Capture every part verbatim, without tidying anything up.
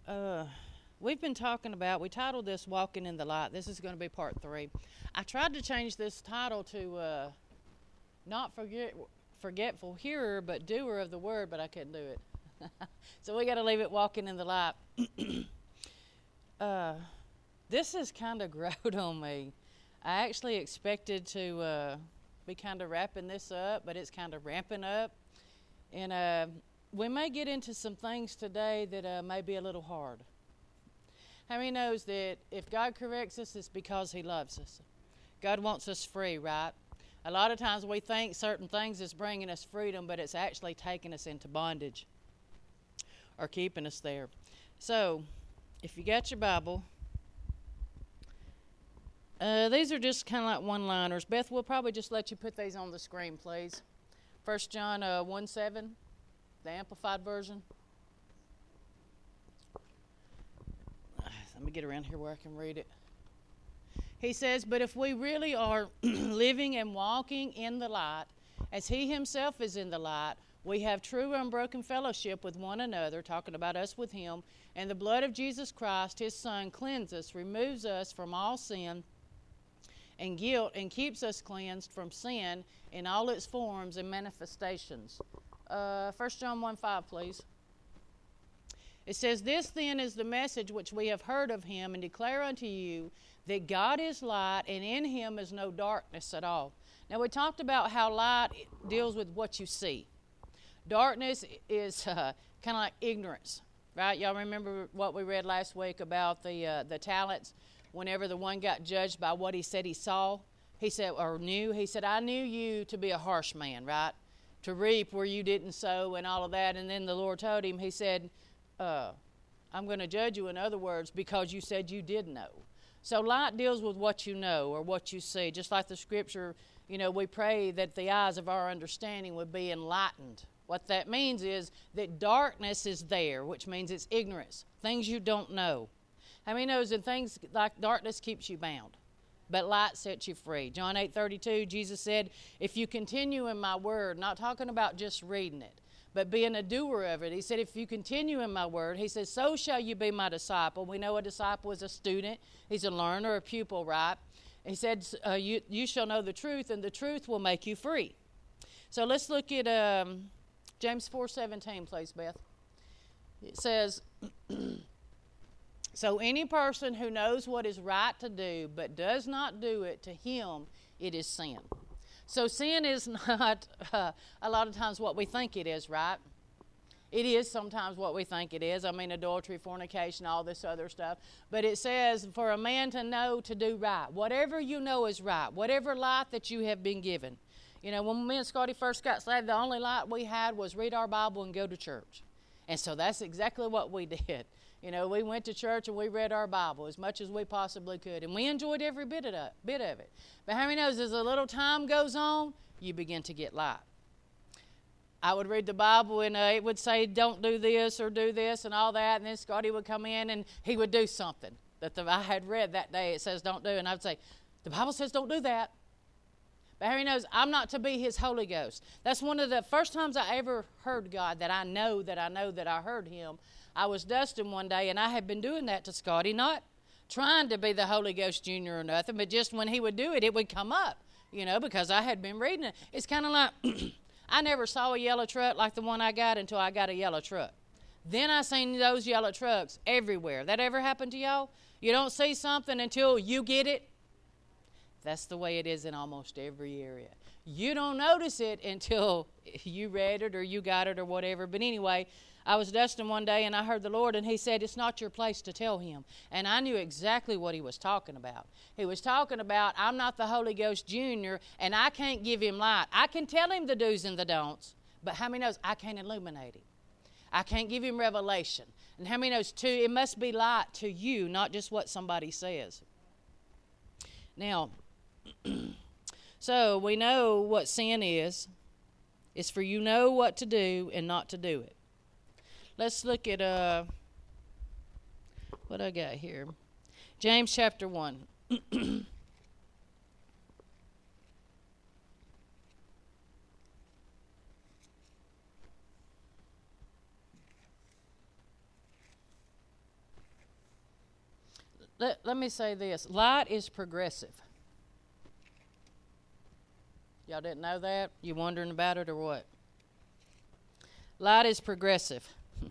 Uh, we've been talking about, we titled this Walking in the Light. This is going to be part three. I tried to change this title to uh, not forget, forgetful hearer, but doer of the word, but I couldn't do it. So we got to leave it Walking in the Light. uh, this has kind of grown on me. I actually expected to uh, be kind of wrapping this up, but it's kind of ramping up. And uh, we may get into some things today that uh, may be a little hard. How many knows that if God corrects us, it's because He loves us? God wants us free, right? A lot of times we think certain things is bringing us freedom, but it's actually taking us into bondage or keeping us there. So, if you got your Bible, uh, these are just kind of like one-liners. Beth, we'll probably just let you put these on the screen, please. First John uh, one seven, the Amplified Version. Let me get around here where I can read it. He says, "But if we really are living and walking in the light, as He Himself is in the light, we have true unbroken fellowship with one another," talking about us with Him, "and the blood of Jesus Christ, His Son, cleanses us, removes us from all sin and guilt, and keeps us cleansed from sin in all its forms and manifestations." Uh, First John one five, please. It says, "This then is the message which we have heard of Him and declare unto you, that God is light, and in Him is no darkness at all." Now, we talked about how light deals with what you see. Darkness is uh, kind of like ignorance, right? Y'all remember what we read last week about the uh, the talents? Whenever the one got judged by what he said he saw, he said, or knew, he said, "I knew you to be a harsh man," right? To reap where you didn't sow and all of that. And then the Lord told him, He said, uh, "I'm going to judge you," in other words, because you said you did know. So light deals with what you know or what you see. Just like the scripture, you know, we pray that the eyes of our understanding would be enlightened. What that means is that darkness is there, which means it's ignorance, things you don't know. How many knows that things like darkness keeps you bound, but light sets you free? John eight thirty-two, Jesus said, "If you continue in my word," not talking about just reading it, but being a doer of it. He said, "If you continue in my word," He says, "so shall you be my disciple." We know a disciple is a student. He's a learner, a pupil, right? He said, uh, you, you shall know the truth, and the truth will make you free. So let's look at um, James four seventeen, please, Beth. It says, "So any person who knows what is right to do, but does not do it, to him it is sin." So sin is not uh, a lot of times what we think it is, right? It is sometimes what we think it is. I mean, adultery, fornication, all this other stuff. But it says for a man to know to do right, whatever you know is right, whatever light that you have been given. You know, when me and Scotty first got saved, the only light we had was read our Bible and go to church. And so that's exactly what we did. You know, we went to church and we read our Bible as much as we possibly could. And we enjoyed every bit of, that, bit of it. But how many knows as a little time goes on, you begin to get light. I would read the Bible and uh, it would say, "Don't do this or do this," and all that. And then Scotty would come in and he would do something that the, I had read that day. It says don't do. And I would say, "The Bible says don't do that." But Harry knows I'm not to be His Holy Ghost. That's one of the first times I ever heard God, that I know that I know that I heard Him. I was dusting one day, and I had been doing that to Scotty, not trying to be the Holy Ghost Junior or nothing, but just when he would do it, it would come up, you know, because I had been reading it. It's kind of like I never saw a yellow truck like the one I got until I got a yellow truck. Then I seen those yellow trucks everywhere. That ever happened to y'all? You don't see something until you get it? That's the way it is in almost every area. You don't notice it until you read it or you got it or whatever. But anyway, I was dusting one day and I heard the Lord, and He said, "It's not your place to tell him." And I knew exactly what He was talking about. He was talking about, I'm not the Holy Ghost Junior, and I can't give him light. I can tell him the do's and the don'ts, but how many knows I can't illuminate him? I can't give him revelation. And how many knows, too, it must be light to you, not just what somebody says. Now, so we know what sin is. It's for you know what to do and not to do it. Let's look at uh, what I got here. James chapter one. let, let me say this. Light is progressive. Y'all didn't know that? You wondering about it or what? Light is progressive.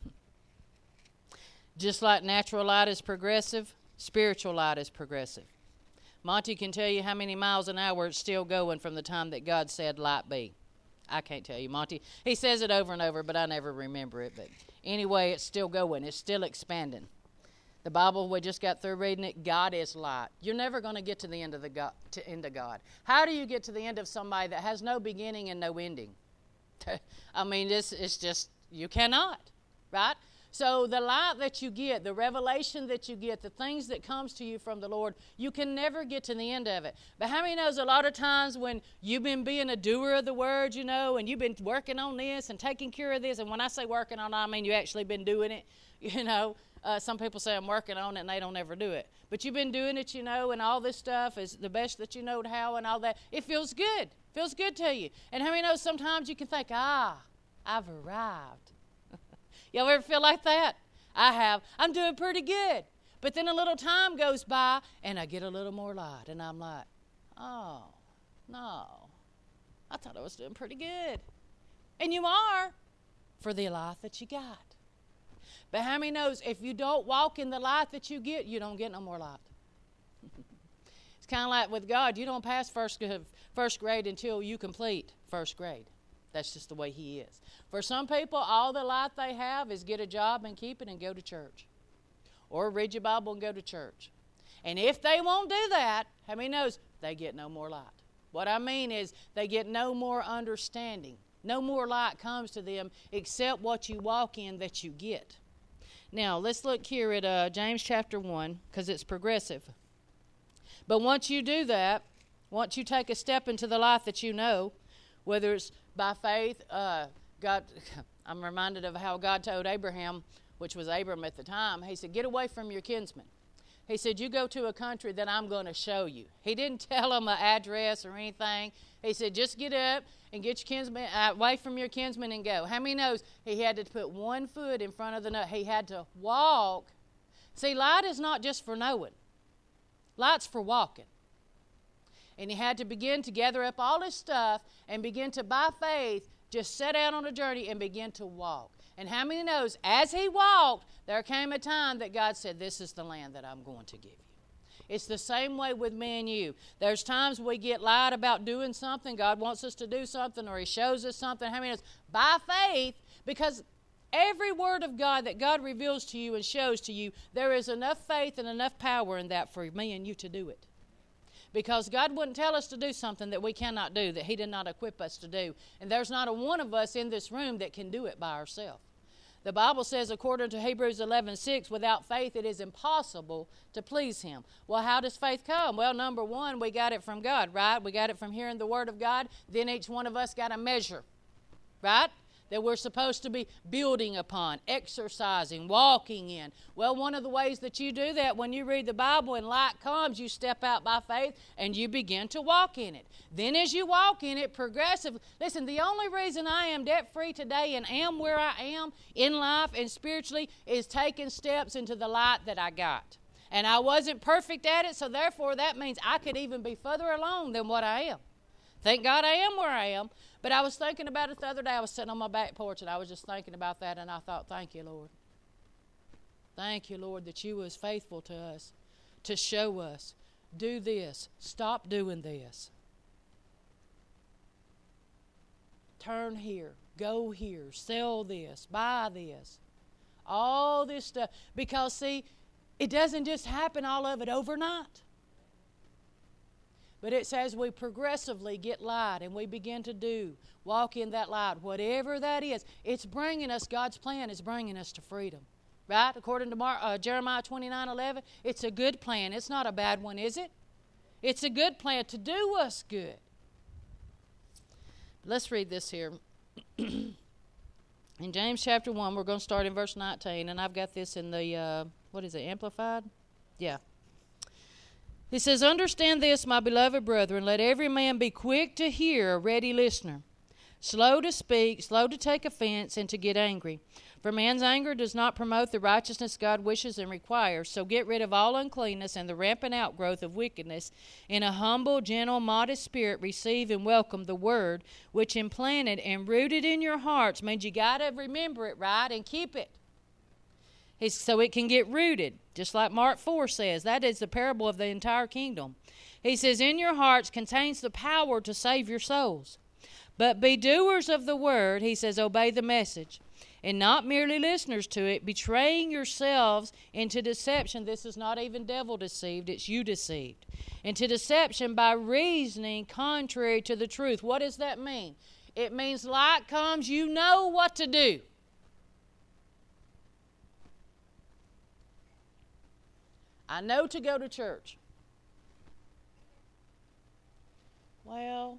Just like natural light is progressive, spiritual light is progressive. Monty can tell you how many miles an hour it's still going from the time that God said light be. I can't tell you, Monty. He says it over and over, but I never remember it. But anyway, it's still going. It's still expanding. The Bible, we just got through reading it, God is light. You're never going to get to the end of the God, to end of God. How do you get to the end of somebody that has no beginning and no ending? I mean, this is just, you cannot, right? So the light that you get, the revelation that you get, the things that comes to you from the Lord, you can never get to the end of it. But how many knows a lot of times when you've been being a doer of the word, you know, and you've been working on this and taking care of this, and when I say working on it, I mean you actually been doing it, you know. Uh, some people say I'm working on it and they don't ever do it. But you've been doing it, you know, and all this stuff is the best that you know how and all that. It feels good. Feels good to you. And how many know sometimes you can think, ah, I've arrived. Y'all ever feel like that? I have. I'm doing pretty good. But then a little time goes by and I get a little more light. And I'm like, oh, no. I thought I was doing pretty good. And you are for the light that you got. But how many knows if you don't walk in the light that you get, you don't get no more light. It's kind of like with God. You don't pass first, first grade until you complete first grade. That's just the way He is. For some people, all the light they have is get a job and keep it and go to church. Or read your Bible and go to church. And if they won't do that, how many knows they get no more light? What I mean is they get no more understanding. No more light comes to them except what you walk in that you get. Now, let's look here at uh, James chapter one, because it's progressive. But once you do that, once you take a step into the life that you know, whether it's by faith, uh, God, I'm reminded of how God told Abraham, which was Abram at the time, He said, get away from your kinsmen. He said, you go to a country that I'm going to show you. He didn't tell him an address or anything. He said, just get up and get your kinsman, uh, away from your kinsmen and go. How many knows he had to put one foot in front of the other? He had to walk. See, light is not just for knowing. Light's for walking. And he had to begin to gather up all his stuff and begin to, by faith, just set out on a journey and begin to walk. And how many knows, as he walked, there came a time that God said, this is the land that I'm going to give you. It's the same way with me and you. There's times we get light about doing something. God wants us to do something or He shows us something. How many knows? By faith, because every word of God that God reveals to you and shows to you, there is enough faith and enough power in that for me and you to do it. Because God wouldn't tell us to do something that we cannot do, that He did not equip us to do. And there's not a one of us in this room that can do it by ourselves. The Bible says, according to Hebrews eleven six, without faith it is impossible to please Him. Well, how does faith come? Well, number one, we got it from God, right? We got it from hearing the Word of God. Then each one of us got a measure, right? That we're supposed to be building upon, exercising, walking in. Well, one of the ways that you do that when you read the Bible and light comes, you step out by faith and you begin to walk in it. Then as you walk in it progressively, listen, the only reason I am debt-free today and am where I am in life and spiritually is taking steps into the light that I got. And I wasn't perfect at it, so therefore that means I could even be further along than what I am. Thank God I am where I am. But I was thinking about it the other day. I was sitting on my back porch and I was just thinking about that, and I thought, thank you, Lord. Thank you, Lord, that you was faithful to us, to show us, do this, stop doing this. Turn here, go here, sell this, buy this. All this stuff. Because, see, it doesn't just happen all of it overnight. But it says we progressively get light and we begin to do, walk in that light, whatever that is. It's bringing us, God's plan is bringing us to freedom. Right? According to Mar- uh, Jeremiah twenty-nine eleven, it's a good plan. It's not a bad one, is it? It's a good plan to do us good. Let's read this here. In James chapter one, we're going to start in verse nineteen, and I've got this in the, uh, what is it, Amplified? Yeah. He says, understand this, my beloved brethren, let every man be quick to hear, a ready listener, slow to speak, slow to take offense, and to get angry. For man's anger does not promote the righteousness God wishes and requires. So get rid of all uncleanness and the rampant outgrowth of wickedness. In a humble, gentle, modest spirit, receive and welcome the word, which implanted and rooted in your hearts means you got to remember it, right, and keep it. It's so it can get rooted, just like Mark four says. That is the parable of the entire kingdom. He says, in your hearts contains the power to save your souls. But be doers of the word, he says, obey the message, and not merely listeners to it, betraying yourselves into deception. This is not even devil deceived, it's you deceived. Into deception by reasoning contrary to the truth. What does that mean? It means light comes, you know what to do. I know to go to church. Well,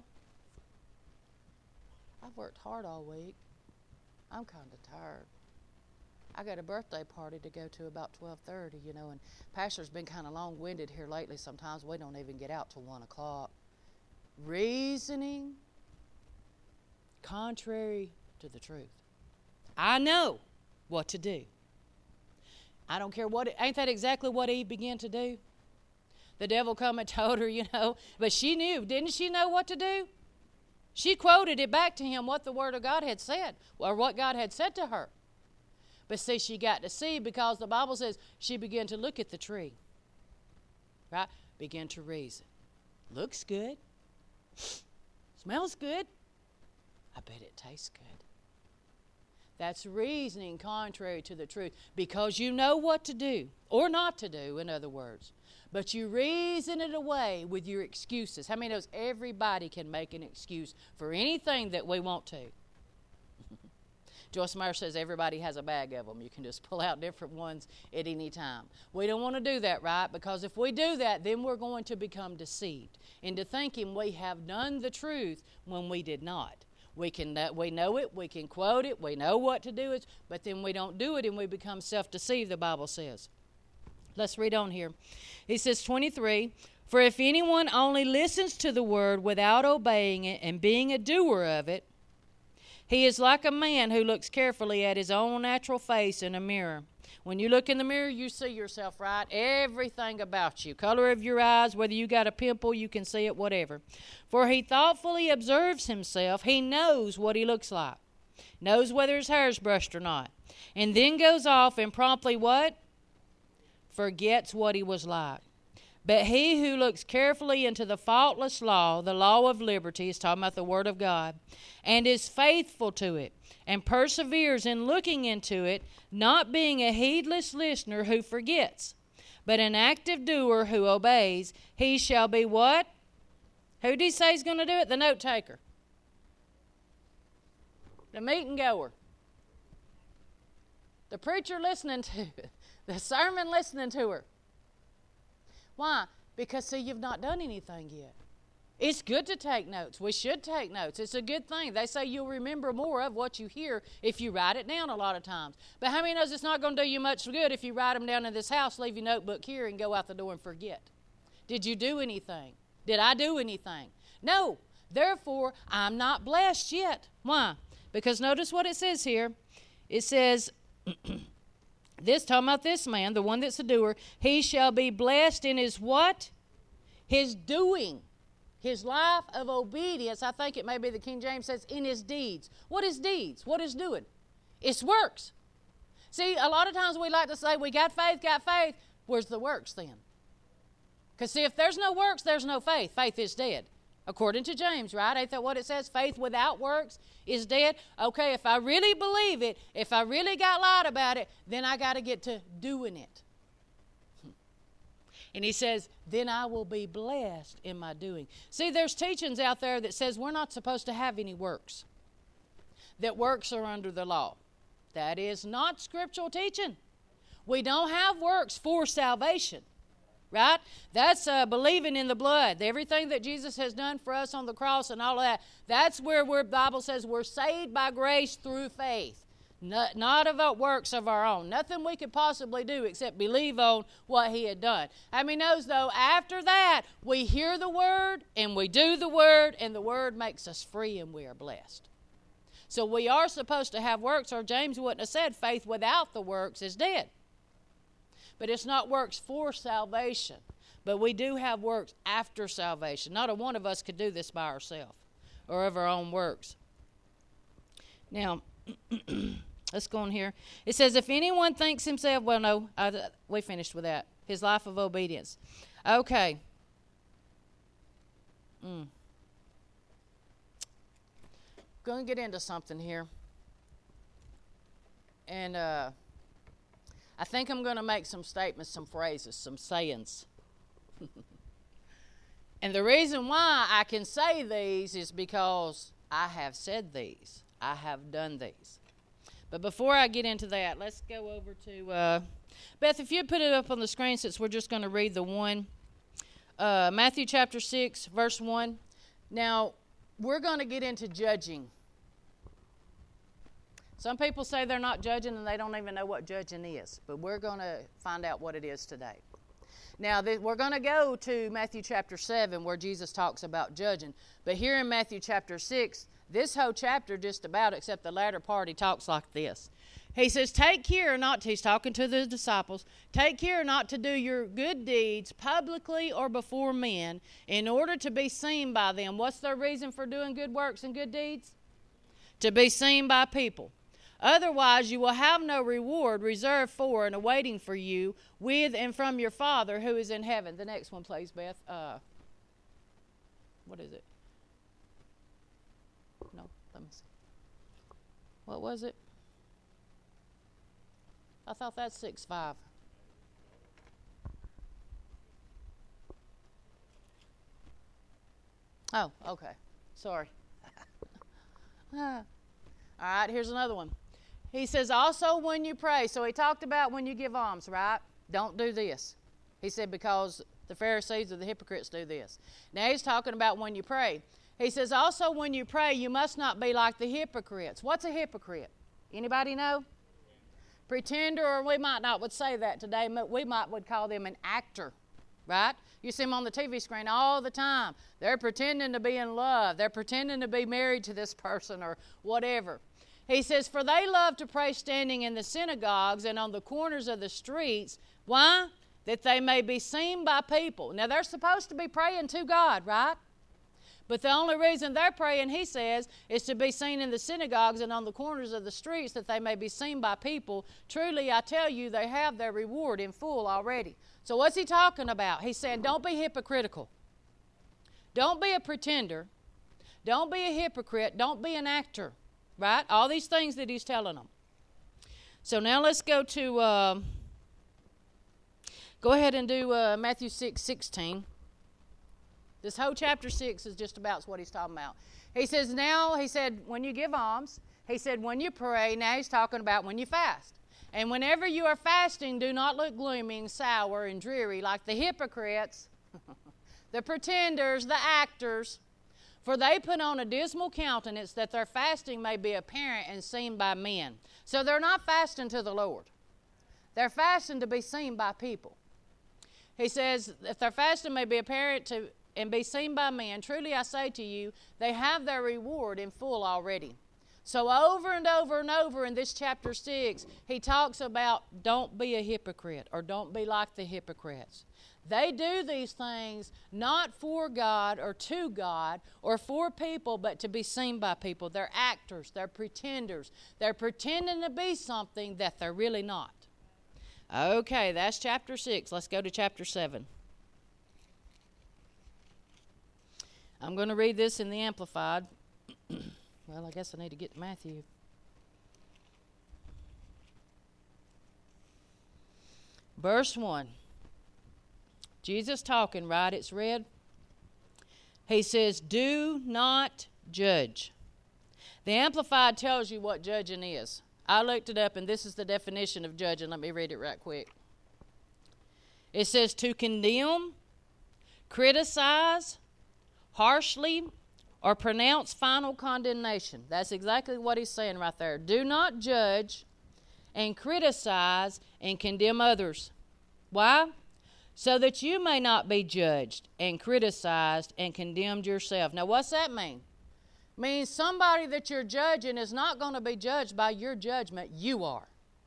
I've worked hard all week. I'm kind of tired. I got a birthday party to go to about twelve thirty, you know, and Pastor's been kind of long-winded here lately. Sometimes we don't even get out till one o'clock. Reasoning contrary to the truth. I know what to do. I don't care what, it, ain't that exactly what Eve began to do? The devil come and told her, you know, but she knew. Didn't she know what to do? She quoted it back to him what the Word of God had said, or what God had said to her. But see, she got to see because the Bible says she began to look at the tree. Right? Began to reason. Looks good. Smells good. I bet it tastes good. That's reasoning contrary to the truth because you know what to do, or not to do, in other words. But you reason it away with your excuses. How many knows everybody can make an excuse for anything that we want to? Joyce Meyer says everybody has a bag of them. You can just pull out different ones at any time. We don't want to do that, right? Because if we do that, then we're going to become deceived into thinking we have done the truth when we did not. We can uh, we know it, we can quote it, we know what to do, it, but then we don't do it and we become self-deceived, the Bible says. Let's read on here. He says, twenty-three, for if anyone only listens to the word without obeying it and being a doer of it, he is like a man who looks carefully at his own natural face in a mirror. When you look in the mirror, you see yourself, right? Everything about you. Color of your eyes, whether you got a pimple, you can see it, whatever. For he thoughtfully observes himself. He knows what he looks like. Knows whether his hair is brushed or not. And then goes off and promptly what? Forgets what he was like. But he who looks carefully into the faultless law, the law of liberty, is talking about the Word of God, and is faithful to it, and perseveres in looking into it, not being a heedless listener who forgets, but an active doer who obeys, he shall be what? Who did he say is going to do it? The note taker. The meeting goer. The preacher listening to it. The sermon listening to her. Why? Because, see, you've not done anything yet. It's good to take notes. We should take notes. It's a good thing. They say you'll remember more of what you hear if you write it down a lot of times. But how many knows it's not going to do you much good if you write them down in this house, leave your notebook here, and go out the door and forget? Did you do anything? Did I do anything? No. Therefore, I'm not blessed yet. Why? Because notice what it says here. It says... This, talking about this man, the one that's a doer, he shall be blessed in his what? His doing. His life of obedience. I think it may be the King James says in his deeds. What is deeds? What is doing? It's works. See, a lot of times we like to say we got faith, got faith. Where's the works then? Because see, if there's no works, there's no faith. Faith is dead. According to James, right? Ain't that what it says? Faith without works is dead. Okay, if I really believe it, if I really got lied about it, then I got to get to doing it. And he says, then I will be blessed in my doing. See, there's teachings out there that says we're not supposed to have any works. That works are under the law. That is not scriptural teaching. We don't have works for salvation. Right? That's uh, believing in the blood. Everything that Jesus has done for us on the cross and all of that. That's where the Bible says we're saved by grace through faith. Not, not of our works of our own. Nothing we could possibly do except believe on what he had done. How many knows, though, after that, we hear the word and we do the word, and the word makes us free and we are blessed. So we are supposed to have works, or James wouldn't have said faith without the works is dead. But it's not works for salvation. But we do have works after salvation. Not a one of us could do this by ourselves or of our own works. Now, let's go on here. It says, if anyone thinks himself, well, no, I, we finished with that. His life of obedience. Okay. Mm. Going to get into something here. And uh, I think I'm going to make some statements, some phrases, some sayings. And the reason why I can say these is because I have said these. I have done these. But before I get into that, let's go over to, uh, Beth, if you'd put it up on the screen, since we're just going to read the one. Uh, Matthew chapter six, verse one. Now, we're going to get into judging. Some people say they're not judging and they don't even know what judging is. But we're going to find out what it is today. Now, th- we're going to go to Matthew chapter seven where Jesus talks about judging. But here in Matthew chapter six, this whole chapter just about, except the latter part, he talks like this. He says, take care not to, he's talking to the disciples, take care not to do your good deeds publicly or before men in order to be seen by them. What's their reason for doing good works and good deeds? To be seen by people. Otherwise, you will have no reward reserved for and awaiting for you with and from your Father who is in heaven. The next one, please, Beth. Uh, what is it? No, let me see. What was it? I thought that's six five. Oh, okay. Sorry. All right, here's another one. He says, also when you pray. So he talked about when you give alms, right? Don't do this. He said, because the Pharisees or the hypocrites do this. Now he's talking about when you pray. He says, also when you pray, you must not be like the hypocrites. What's a hypocrite? Anybody know? Pretender, or we might not would say that today, but we might would call them an actor, right? You see them on the T V screen all the time. They're pretending to be in love. They're pretending to be married to this person or whatever. He says, for they love to pray standing in the synagogues and on the corners of the streets. Why? That they may be seen by people. Now, they're supposed to be praying to God, right? But the only reason they're praying, he says, is to be seen in the synagogues and on the corners of the streets that they may be seen by people. Truly, I tell you, they have their reward in full already. So what's he talking about? He's saying, don't be hypocritical. Don't be a pretender. Don't be a hypocrite. Don't be an actor. Right? All these things that he's telling them. So now let's go to, uh, go ahead and do uh, Matthew six sixteen. This whole chapter six is just about what he's talking about. He says now, he said, when you give alms, he said, when you pray, now he's talking about when you fast. And whenever you are fasting, do not look gloomy and sour and dreary like the hypocrites, the pretenders, the actors. For they put on a dismal countenance that their fasting may be apparent and seen by men. So they're not fasting to the Lord. They're fasting to be seen by people. He says, if their fasting may be apparent to and be seen by men, truly I say to you, they have their reward in full already. So over and over and over in this chapter six, he talks about don't be a hypocrite or don't be like the hypocrites. They do these things not for God or to God or for people, but to be seen by people. They're actors. They're pretenders. They're pretending to be something that they're really not. Okay, that's chapter six. Let's go to chapter seven. I'm going to read this in the Amplified. Well, I guess I need to get to Matthew. Verse one. Jesus talking, right? It's read. He says, do not judge. The Amplified tells you what judging is. I looked it up, and this is the definition of judging. Let me read it right quick. It says to condemn, criticize, harshly, or pronounce final condemnation. That's exactly what he's saying right there. Do not judge and criticize and condemn others. Why? So that you may not be judged and criticized and condemned yourself. Now, what's that mean? It means somebody that you're judging is not going to be judged by your judgment. You are.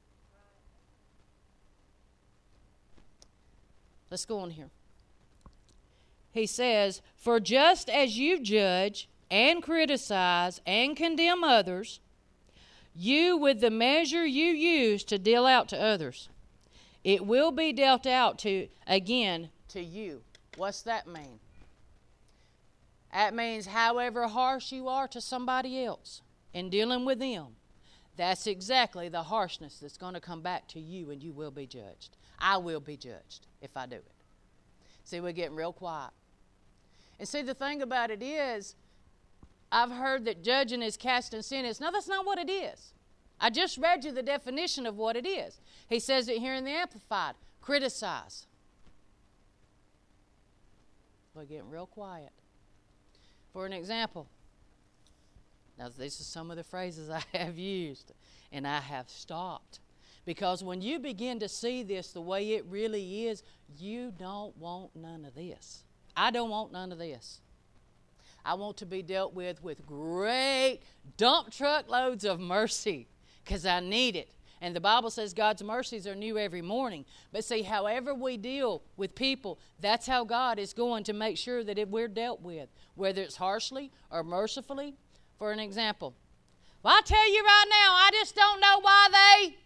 Let's go on here. He says, for just as you judge and criticize and condemn others, you with the measure you use to deal out to others, it will be dealt out to again to you. What's that mean? That means however harsh you are to somebody else in dealing with them, that's exactly the harshness that's going to come back to you, and you will be judged. I will be judged if I do it. See, we're getting real quiet. And see, the thing about it is, I've heard that judging is casting sin. No, that's not what it is. I just read you the definition of what it is. He says it here in the Amplified. Criticize. We're getting real quiet. For an example, now these are some of the phrases I have used, and I have stopped. Because when you begin to see this the way it really is, you don't want none of this. I don't want none of this. I want to be dealt with with great dump truck loads of mercy, because I need it. And the Bible says God's mercies are new every morning. But see, however we deal with people, that's how God is going to make sure that it, we're dealt with, whether it's harshly or mercifully. For an example, well, I tell you right now, I just don't know why they...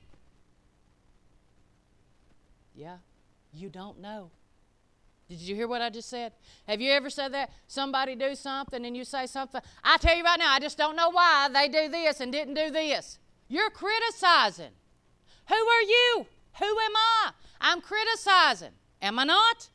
Yeah, you don't know. Did you hear what I just said? Have you ever said that? Somebody do something and you say something. I tell you right now, I just don't know why they do this and didn't do this. You're criticizing. Who are you? Who am I? I'm criticizing. Am I not?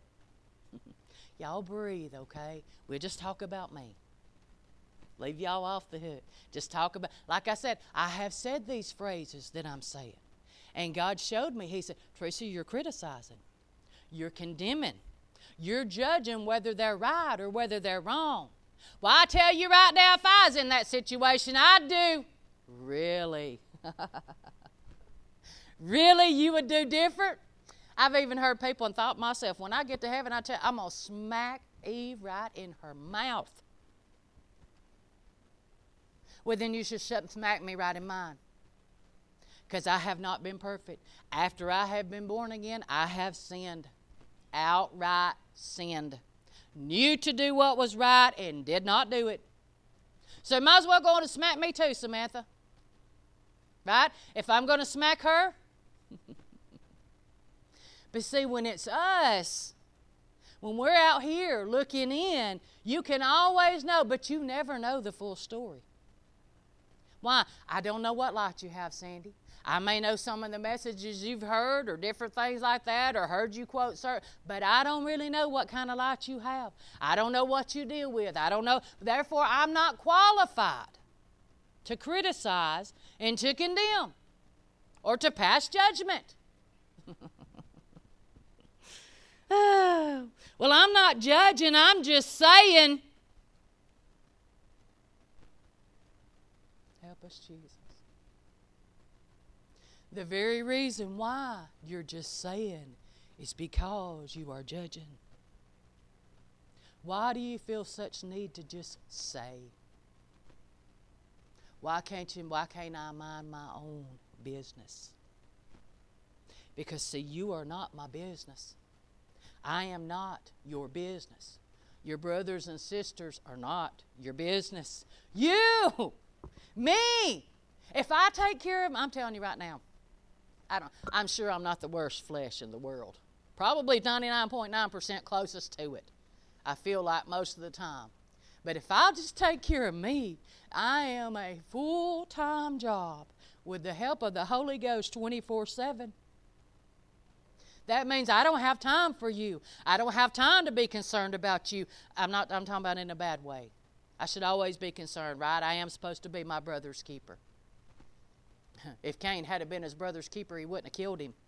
Y'all breathe, okay? We'll just talk about me. Leave y'all off the hook. Just talk about, like I said, I have said these phrases that I'm saying. And God showed me, He said, Teresa, you're criticizing. You're condemning. You're judging whether they're right or whether they're wrong. Well, I tell you right now, if I was in that situation, I'd do. Really? Really? You would do different? I've even heard people and thought myself, when I get to heaven, I tell you, I'm going to smack Eve right in her mouth. Well, then you should shut and smack me right in mine. Because I have not been perfect. After I have been born again, I have sinned. Outright sinned. Knew to do what was right and did not do it. So you might as well go on and smack me too, Samantha. Right? If I'm going to smack her. But see, when it's us, when we're out here looking in, you can always know, but you never know the full story. Why? I don't know what light you have, Sandy. I may know some of the messages you've heard or different things like that or heard you quote, sir, but I don't really know what kind of light you have. I don't know what you deal with. I don't know. Therefore, I'm not qualified to criticize and to condemn or to pass judgment. Oh, well, I'm not judging. I'm just saying. Help us, Jesus. The very reason why you're just saying is because you are judging. Why do you feel such need to just say? Why can't you, why can't I mind my own business? Because, see, you are not my business. I am not your business. Your brothers and sisters are not your business. You! Me! If I take care of them, I'm telling you right now, I don't, I'm sure I'm not the worst flesh in the world. Probably ninety-nine point nine percent closest to it. I feel like most of the time. But if I just take care of me, I am a full-time job with the help of the Holy Ghost twenty-four seven. That means I don't have time for you. I don't have time to be concerned about you. I'm not, I'm talking about in a bad way. I should always be concerned, right? I am supposed to be my brother's keeper. If Cain had been his brother's keeper, he wouldn't have killed him.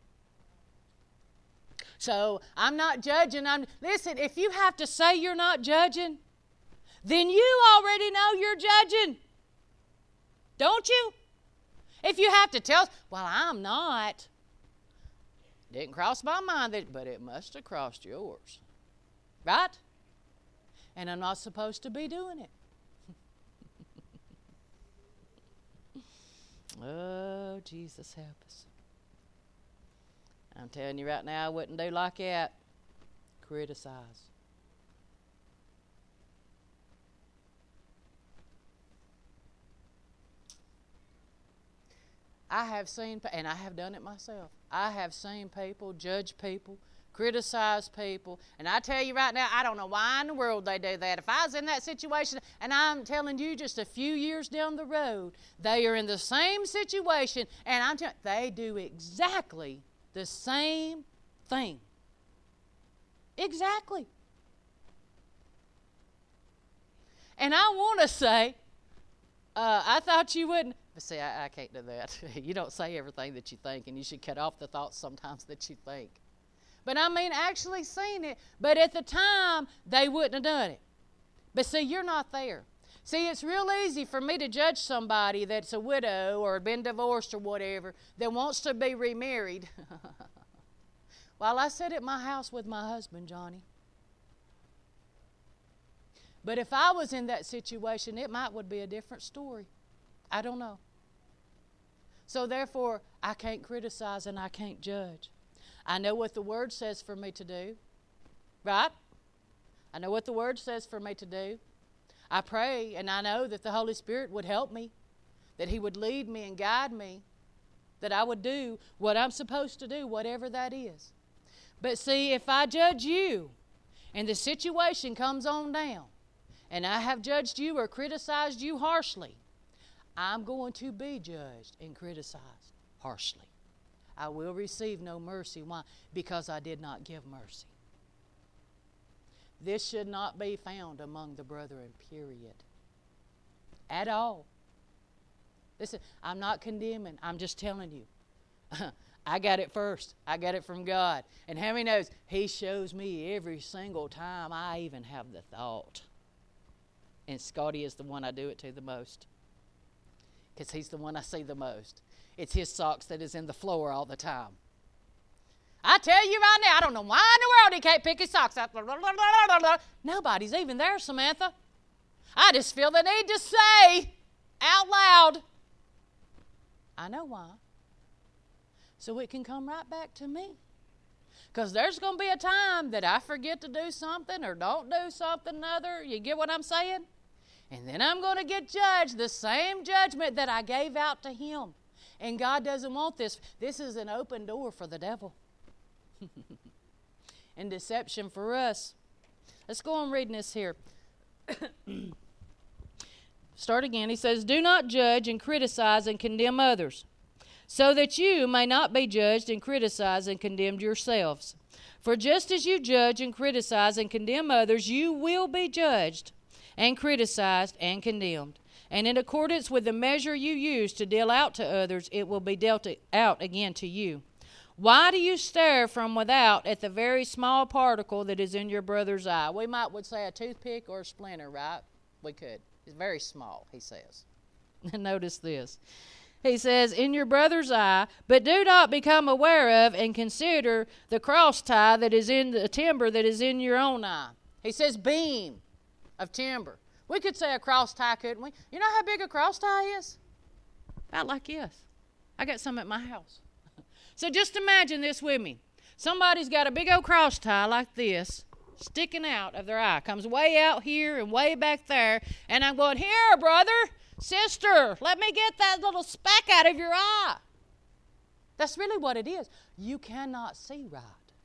So I'm not judging. I'm, listen, if you have to say you're not judging, then you already know you're judging. Don't you? If you have to tell, well, I'm not. Didn't cross my mind, that, but it must have crossed yours. Right? And I'm not supposed to be doing it. Oh, Jesus help us. I'm telling you right now, I wouldn't do like that. Criticize. I have seen, and I have done it myself, I have seen people judge people, criticize people, and I tell you right now, I don't know why in the world they do that. If I was in that situation, and I'm telling you just a few years down the road, they are in the same situation, and I'm telling you, they do exactly the same thing. Exactly. And I want to say, uh, I thought you wouldn't. But see, I, I can't do that. You don't say everything that you think, and you should cut off the thoughts sometimes that you think. But I mean, actually seen it. But at the time, they wouldn't have done it. But see, you're not there. See, it's real easy for me to judge somebody that's a widow or been divorced or whatever that wants to be remarried. While I sit at my house with my husband, Johnny. But if I was in that situation, it might would be a different story. I don't know. So therefore, I can't criticize and I can't judge. I know what the Word says for me to do. Right? I know what the Word says for me to do. I pray and I know that the Holy Spirit would help me, that He would lead me and guide me, that I would do what I'm supposed to do, whatever that is. But see, if I judge you and the situation comes on down and I have judged you or criticized you harshly, I'm going to be judged and criticized harshly. I will receive no mercy. Why? Because I did not give mercy. This should not be found among the brethren, period. At all. Listen, I'm not condemning. I'm just telling you. I got it first. I got it from God. And how many knows? He shows me every single time I even have the thought. And Scotty is the one I do it to the most. Because he's the one I see the most. It's his socks that is in the floor all the time. I tell you right now, I don't know why in the world he can't pick his socks up. Nobody's even there, Samantha. I just feel the need to say out loud, I know why. So it can come right back to me. Because there's going to be a time that I forget to do something or don't do something other. You get what I'm saying? And then I'm going to get judged the same judgment that I gave out to him. And God doesn't want this. This is an open door for the devil. And deception for us. Let's go on reading this here. Start again. He says, do not judge and criticize and condemn others, so that you may not be judged and criticized and condemned yourselves. For just as you judge and criticize and condemn others, you will be judged and criticized and condemned. And in accordance with the measure you use to deal out to others, it will be dealt out again to you. Why do you stare from without at the very small particle that is in your brother's eye? We might would say a toothpick or a splinter, right? We could. It's very small, he says. Notice this. He says, in your brother's eye, but do not become aware of and consider the cross tie that is in the timber that is in your own eye. He says beam of timber. We could say a cross tie, couldn't we? You know how big a cross tie is? About like this. I got some at my house. So just imagine this with me. Somebody's got a big old cross tie like this sticking out of their eye. Comes way out here and way back there. And I'm going, here, brother, sister, let me get that little speck out of your eye. That's really what it is. You cannot see right.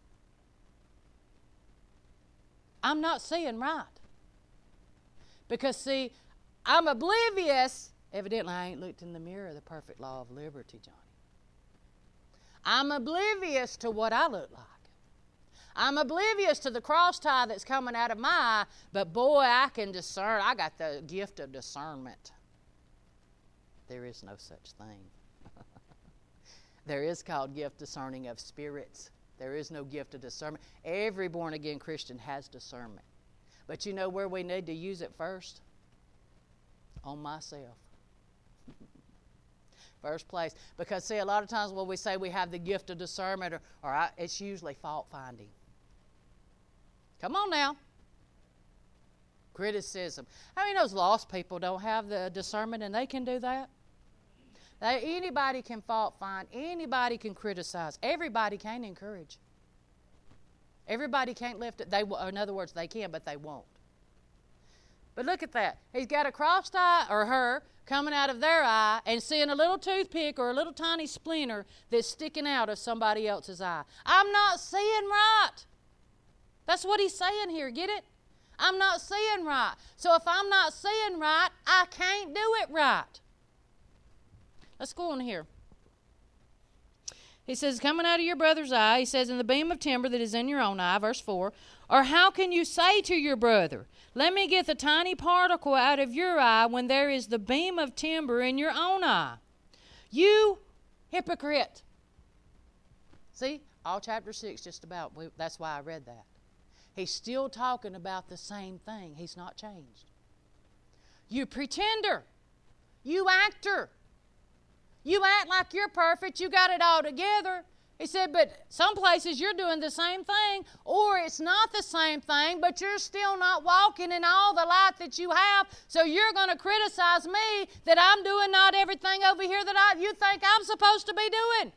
I'm not seeing right. Because, see, I'm oblivious. Evidently, I ain't looked in the mirror of the perfect law of liberty, Johnny. I'm oblivious to what I look like. I'm oblivious to the cross tie that's coming out of my eye, but boy, I can discern. I got the gift of discernment. There is no such thing. There is called gift discerning of spirits. There is no gift of discernment. Every born-again Christian has discernment. But you know where we need to use it first? On myself. First place. Because, see, a lot of times when we say we have the gift of discernment, or, or I, it's usually fault finding. Come on now. Criticism. I mean, those lost people don't have the discernment and they can do that. They, anybody can fault find. Anybody can criticize. Everybody can encourage. Everybody can't lift it. They, in other words, they can, but they won't. But look at that. He's got a crossed eye, or her, coming out of their eye and seeing a little toothpick or a little tiny splinter that's sticking out of somebody else's eye. I'm not seeing right. That's what he's saying here. Get it? I'm not seeing right. So if I'm not seeing right, I can't do it right. Let's go on here. He says, coming out of your brother's eye, he says, in the beam of timber that is in your own eye, verse four, or how can you say to your brother, let me get the tiny particle out of your eye when there is the beam of timber in your own eye? You hypocrite. See, all chapter six just about, that's why I read that. He's still talking about the same thing. He's not changed. You pretender. You actor. You act like you're perfect. You got it all together. He said, but some places you're doing the same thing, or it's not the same thing, but you're still not walking in all the light that you have, so you're going to criticize me that I'm doing not everything over here that I, you think I'm supposed to be doing.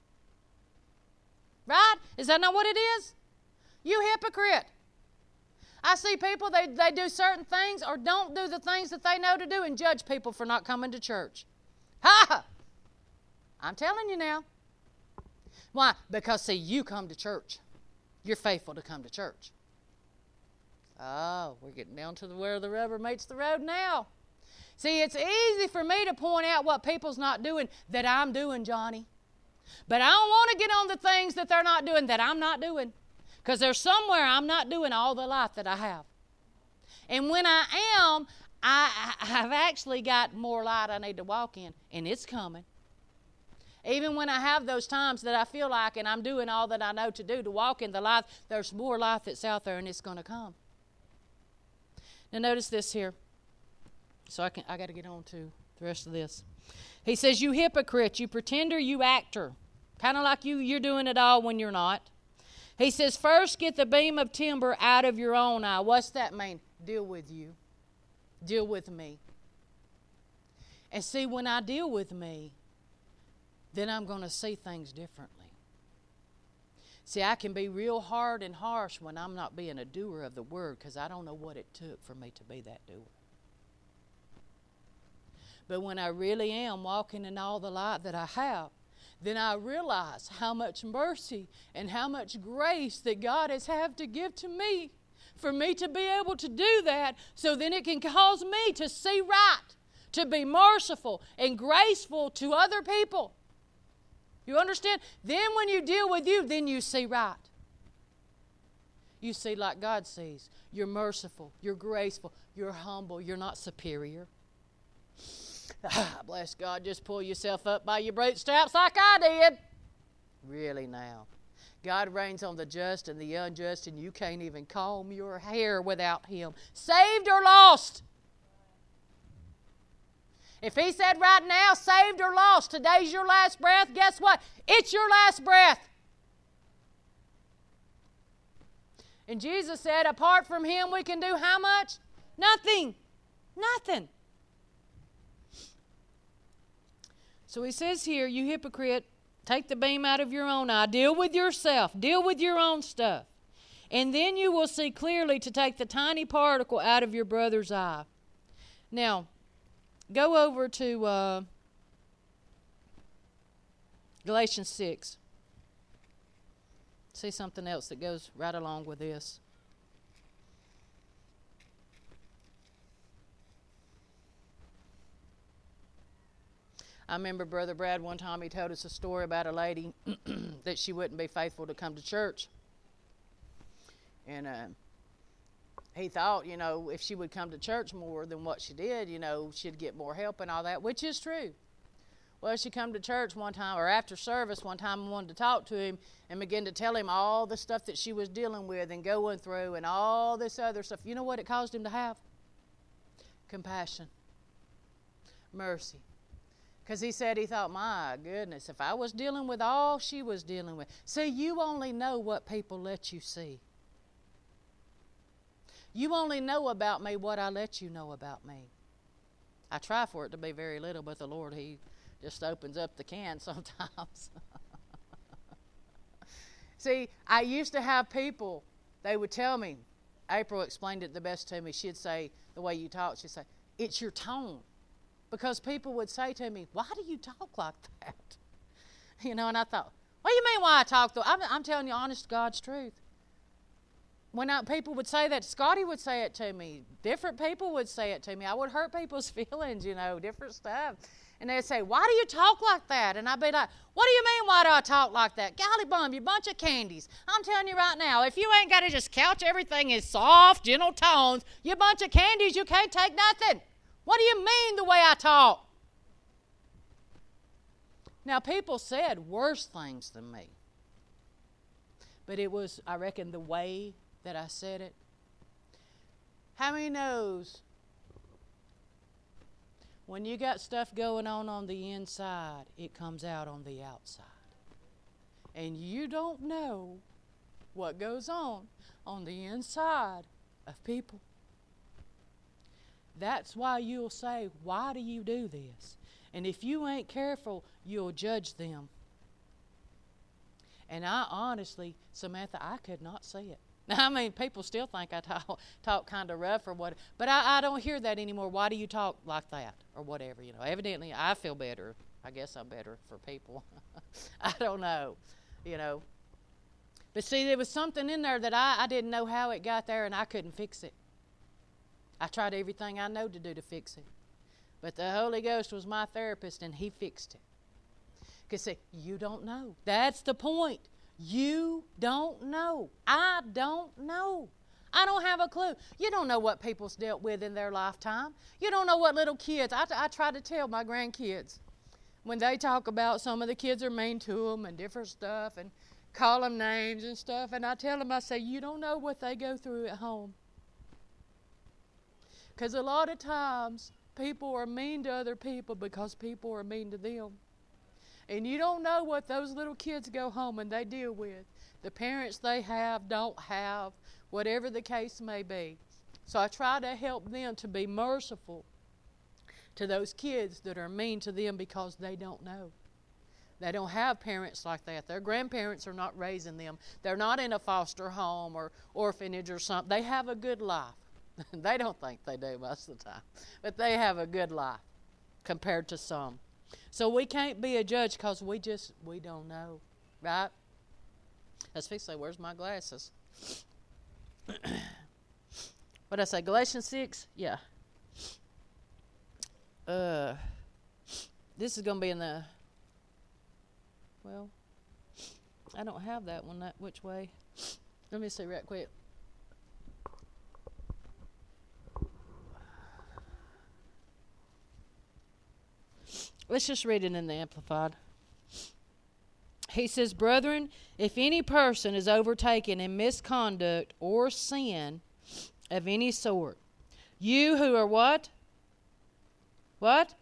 Right? Is that not what it is? You hypocrite. I see people, they, they do certain things or don't do the things that they know to do and judge people for not coming to church. Ha! I'm telling you now. Why? Because, see, you come to church. You're faithful to come to church. Oh, we're getting down to the, where the rubber meets the road now. See, it's easy for me to point out what people's not doing that I'm doing, Johnny. But I don't want to get on the things that they're not doing that I'm not doing. Because there's somewhere I'm not doing all the life that I have. And when I am, I, I've actually got more light I need to walk in. And it's coming. Even when I have those times that I feel like and I'm doing all that I know to do to walk in the life, there's more life that's out there and it's going to come. Now notice this here. So I can I got to get on to the rest of this. He says, you hypocrite, you pretender, you actor. Kind of like you, you're doing it all when you're not. He says, first get the beam of timber out of your own eye. What's that mean? Deal with you. Deal with me. And see, when I deal with me, then I'm going to see things differently. See, I can be real hard and harsh when I'm not being a doer of the word because I don't know what it took for me to be that doer. But when I really am walking in all the light that I have, then I realize how much mercy and how much grace that God has had to give to me for me to be able to do that, so then it can cause me to see right, to be merciful and graceful to other people. You understand? Then when you deal with you, then you see right. You see like God sees. You're merciful. You're graceful. You're humble. You're not superior. Ah, bless God, just pull yourself up by your bootstraps like I did. Really now. God reigns on the just and the unjust, and you can't even comb your hair without Him. Saved or lost? If He said right now, saved or lost, today's your last breath, guess what? It's your last breath. And Jesus said, apart from Him, we can do how much? Nothing. Nothing. So He says here, you hypocrite, take the beam out of your own eye. Deal with yourself. Deal with your own stuff. And then you will see clearly to take the tiny particle out of your brother's eye. Now, go over to uh, Galatians six. See something else that goes right along with this. I remember Brother Brad one time, he told us a story about a lady that she wouldn't be faithful to come to church. And uh, he thought, you know, if she would come to church more than what she did, you know, she'd get more help and all that, which is true. Well, she come to church one time, or after service one time, and wanted to talk to him and begin to tell him all the stuff that she was dealing with and going through and all this other stuff. You know what it caused him to have? Compassion. Mercy. Because he said he thought, my goodness, if I was dealing with all she was dealing with. See, you only know what people let you see. You only know about me what I let you know about me. I try for it to be very little, but the Lord, He Just opens up the can sometimes. See, I used to have people, they would tell me, April explained it the best to me. She'd say, the way you talk, she'd say, it's your tone. Because people would say to me, why do you talk like that? You know, and I thought, what do you mean why I talk? I'm, I'm telling you honest God's truth. When I, people would say that, Scotty would say it to me. Different people would say it to me. I would hurt people's feelings, you know, different stuff. And they'd say, why do you talk like that? And I'd be like, what do you mean, why do I talk like that? Golly bum, you bunch of candies. I'm telling you right now, if you ain't got to just couch everything in soft, gentle tones, you bunch of candies, you can't take nothing. What do you mean the way I talk? Now, people said worse things than me. But it was, I reckon, the way that I said it. How many knows when you got stuff going on on the inside, it comes out on the outside? And you don't know what goes on on the inside of people. That's why you'll say, why do you do this? And if you ain't careful, you'll judge them. And I honestly, Samantha, I could not see it. I mean, people still think I talk, talk kind of rough or what, but I, I don't hear that anymore. Why do you talk like that or whatever? You know, evidently I feel better. I guess I'm better for people. I don't know, you know. But see, there was something in there that I, I didn't know how it got there, and I couldn't fix it. I tried everything I know to do to fix it. But the Holy Ghost was my therapist, and he fixed it. Because, see, you don't know. That's the point. You don't know. I don't know. I don't have a clue. You don't know what people's dealt with in their lifetime. You don't know what little kids. I, I try to tell my grandkids when they talk about some of the kids are mean to them and different stuff and call them names and stuff. And I tell them, I say, you don't know what they go through at home. Because a lot of times people are mean to other people because people are mean to them. And you don't know what those little kids go home and they deal with. The parents they have, don't have, whatever the case may be. So I try to help them to be merciful to those kids that are mean to them because they don't know. They don't have parents like that. Their grandparents are not raising them. They're not in a foster home or orphanage or something. They have a good life. They don't think they do most of the time. But they have a good life compared to some. So we can't be a judge because we just, we don't know, right? Let's fix that. Where's my glasses? What did I say, Galatians six? Yeah. Uh, this is going to be in the, well, I don't have that one. That which way? Let me see right quick. Let's just read it in the Amplified. He says, brethren, if any person is overtaken in misconduct or sin of any sort, you who are what? What?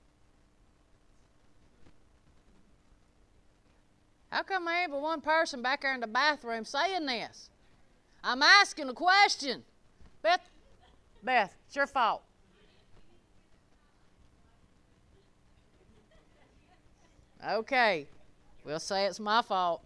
How come there ain't but one person back there in the bathroom saying this? I'm asking a question. Beth, Beth, it's your fault. Okay, we'll say it's my fault.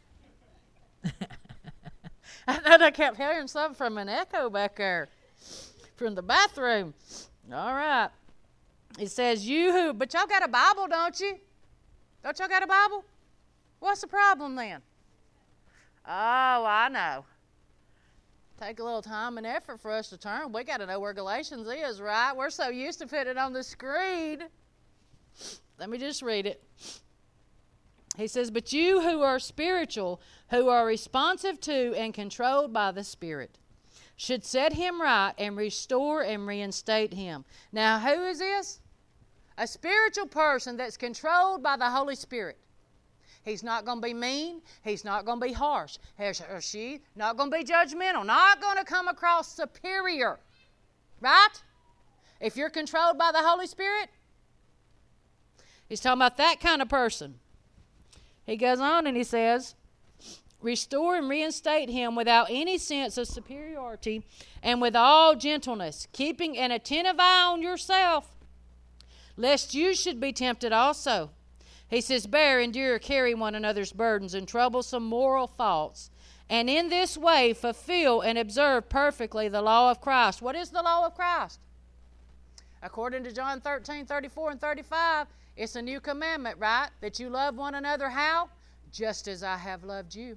I thought I kept hearing something from an echo back there from the bathroom. All right. It says, you who, but y'all got a Bible, don't you? Don't y'all got a Bible? What's the problem then? Oh, I know. Take a little time and effort for us to turn. We got to know where Galatians is, right? We're so used to putting it on the screen. Let me just read it. He says, but you who are spiritual, who are responsive to and controlled by the Spirit, should set him right and restore and reinstate him. Now, who is this? A spiritual person that's controlled by the Holy Spirit. He's not going to be mean. He's not going to be harsh. Or she not going to be judgmental. Not going to come across superior. Right? If you're controlled by the Holy Spirit, he's talking about that kind of person. He goes on and he says, restore and reinstate him without any sense of superiority and with all gentleness, keeping an attentive eye on yourself, lest you should be tempted also. He says, bear, endure, carry one another's burdens and troublesome moral faults, and in this way fulfill and observe perfectly the law of Christ. What is the law of Christ? According to John thirteen, thirty-four and thirty-five, it's a new commandment, right? That you love one another how? Just as I have loved you.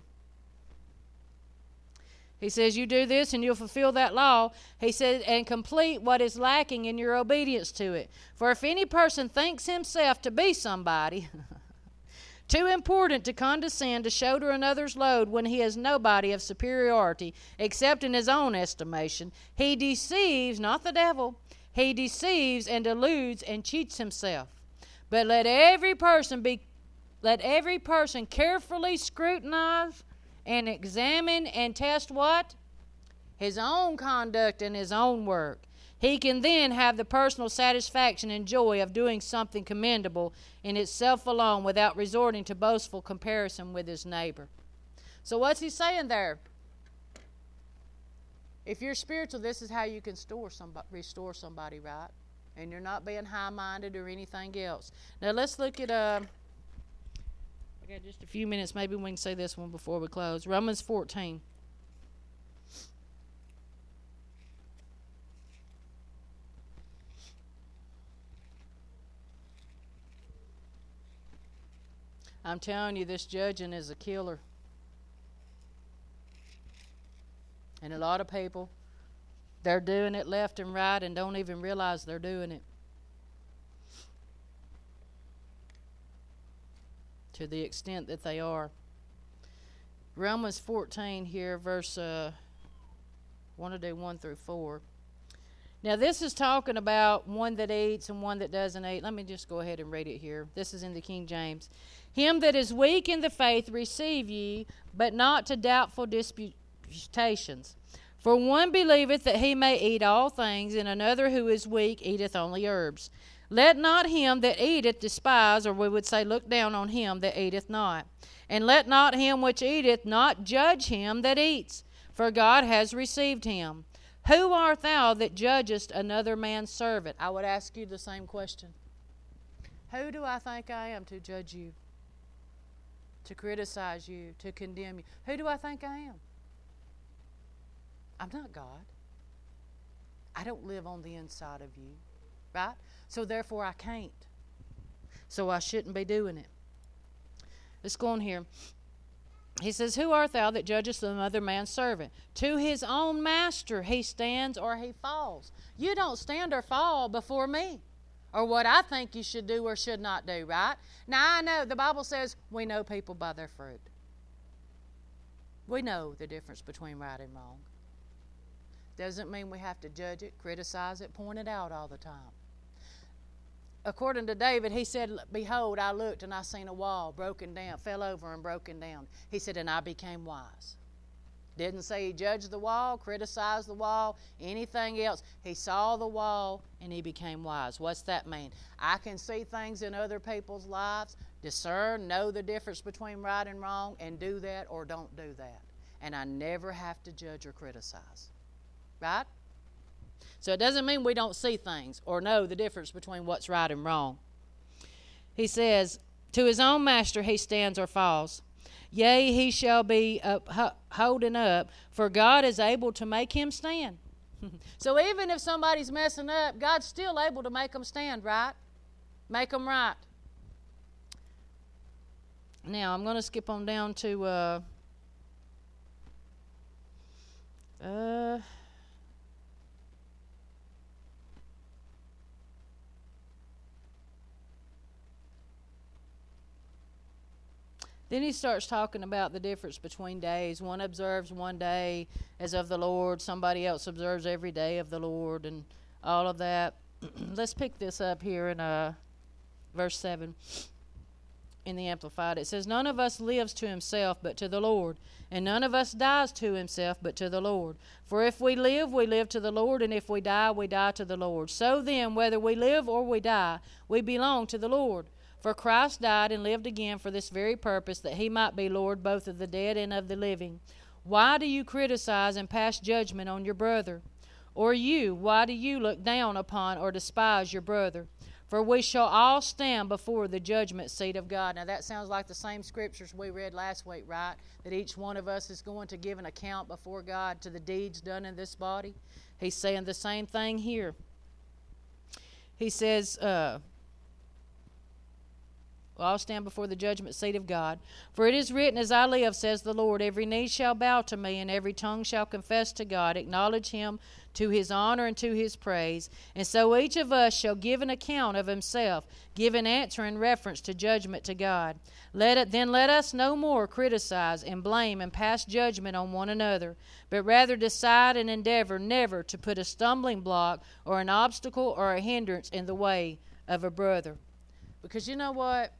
He says, you do this and you'll fulfill that law. He says, and complete what is lacking in your obedience to it. For if any person thinks himself to be somebody, too important to condescend to shoulder another's load when he is nobody of superiority, except in his own estimation, he deceives, not the devil, he deceives and deludes and cheats himself. But let every person be, let every person carefully scrutinize and examine and test what? His own conduct and his own work. He can then have the personal satisfaction and joy of doing something commendable in itself alone without resorting to boastful comparison with his neighbor. So what's he saying there? If you're spiritual, this is how you can store somebody, restore somebody, right? And you're not being high-minded or anything else. Now let's look at... Uh, I got just a few minutes. Maybe we can say this one before we close. Romans fourteen. I'm telling you, this judging is a killer. And a lot of people, they're doing it left and right and don't even realize they're doing it. To the extent that they are. Romans fourteen here, verse, uh, I want to do one through four. Now this is talking about one that eats and one that doesn't eat. Let me just go ahead and read it here. This is in the King James. Him that is weak in the faith receive ye, but not to doubtful disputations. For one believeth that he may eat all things, and another who is weak eateth only herbs. Let not him that eateth despise, or we would say look down on him that eateth not. And let not him which eateth not judge him that eats, for God has received him. Who art thou that judgest another man's servant? I would ask you the same question. Who do I think I am to judge you? To criticize you? To condemn you? Who do I think I am? I'm not God. I don't live on the inside of you. Right? So therefore I can't. So I shouldn't be doing it. Let's go on here. He says, who art thou that judgest another man's servant? To his own master he stands or he falls. You don't stand or fall before me, or what I think you should do or should not do, right? Now I know the Bible says we know people by their fruit. We know the difference between right and wrong. Doesn't mean we have to judge it, criticize it, point it out all the time. According to David, he said, behold, I looked and I seen a wall broken down, fell over and broken down. He said, and I became wise. Didn't say he judged the wall, criticized the wall, anything else. He saw the wall and he became wise. What's that mean? I can see things in other people's lives, discern, know the difference between right and wrong, and do that or don't do that. And I never have to judge or criticize. Right? So it doesn't mean we don't see things or know the difference between what's right and wrong. He says, to his own master he stands or falls. Yea, he shall be up, holding up, for God is able to make him stand. So even if somebody's messing up, God's still able to make them stand, right? Make them right. Now, I'm going to skip on down to... Uh, uh, Then he starts talking about the difference between days. One observes one day as of the Lord. Somebody else observes every day of the Lord and all of that. Let's pick this up here in uh, verse seven in the Amplified. It says, none of us lives to himself but to the Lord, and none of us dies to himself but to the Lord. For if we live, we live to the Lord, and if we die, we die to the Lord. So then, whether we live or we die, we belong to the Lord. For Christ died and lived again for this very purpose, that he might be Lord both of the dead and of the living. Why do you criticize and pass judgment on your brother? Or you, why do you look down upon or despise your brother? For we shall all stand before the judgment seat of God. Now that sounds like the same scriptures we read last week, right? That each one of us is going to give an account before God to the deeds done in this body. He's saying the same thing here. He says, uh, well, I'll stand before the judgment seat of God. For it is written, as I live, says the Lord, every knee shall bow to me, and every tongue shall confess to God. Acknowledge him to his honor and to his praise. And so each of us shall give an account of himself, give an answer in reference to judgment to God. Let it, then let us no more criticize and blame and pass judgment on one another, but rather decide and endeavor never to put a stumbling block or an obstacle or a hindrance in the way of a brother. Because you know what?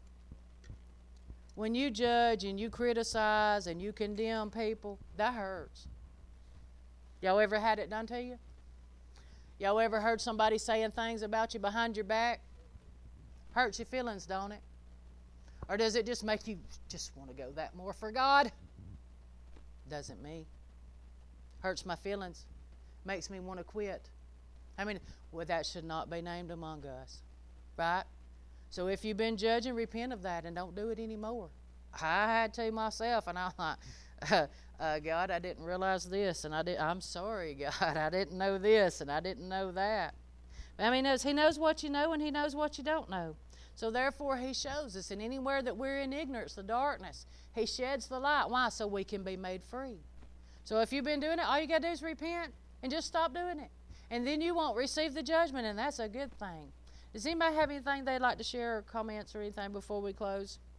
When you judge and you criticize and you condemn people, that hurts. Y'all ever had it done to you? Y'all ever heard somebody saying things about you behind your back? Hurts your feelings, don't it? Or does it just make you just want to go that more for God? Doesn't me. Hurts my feelings. Makes me want to quit. I mean, well, that should not be named among us. Right? So if you've been judging, repent of that and don't do it anymore. I had to myself, and I'm like, uh, uh, God, I didn't realize this, and I did. I'm sorry, God, I didn't know this, and I didn't know that. I mean, He knows what you know, and He knows what you don't know. So therefore, He shows us, and anywhere that we're in ignorance, the darkness, He sheds the light. Why? So we can be made free. So if you've been doing it, all you got to do is repent and just stop doing it, and then you won't receive the judgment, and that's a good thing. Does anybody have anything they'd like to share or comments or anything before we close?